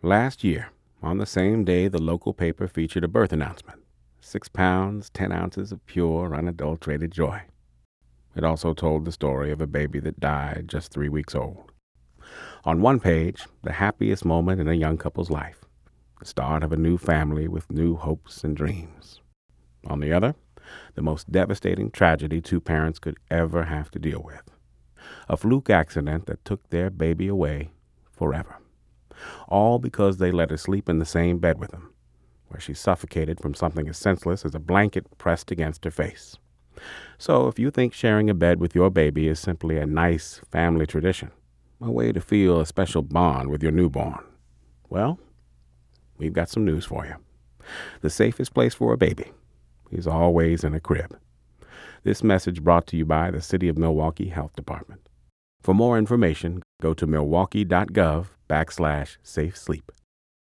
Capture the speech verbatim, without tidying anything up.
Last year, on the same day, the local paper featured a birth announcement. Six pounds, ten ounces of pure, unadulterated joy. It also told the story of a baby that died just three weeks old. On one page, the happiest moment in a young couple's life. The start of a new family with new hopes and dreams. On the other, the most devastating tragedy two parents could ever have to deal with. A fluke accident that took their baby away forever. All because they let her sleep in the same bed with them, where she suffocated from something as senseless as a blanket pressed against her face. So if you think sharing a bed with your baby is simply a nice family tradition, a way to feel a special bond with your newborn, well, we've got some news for you. The safest place for a baby is always in a crib. This message brought to you by the City of Milwaukee Health Department. For more information, go to milwaukee.gov backslash safe sleep.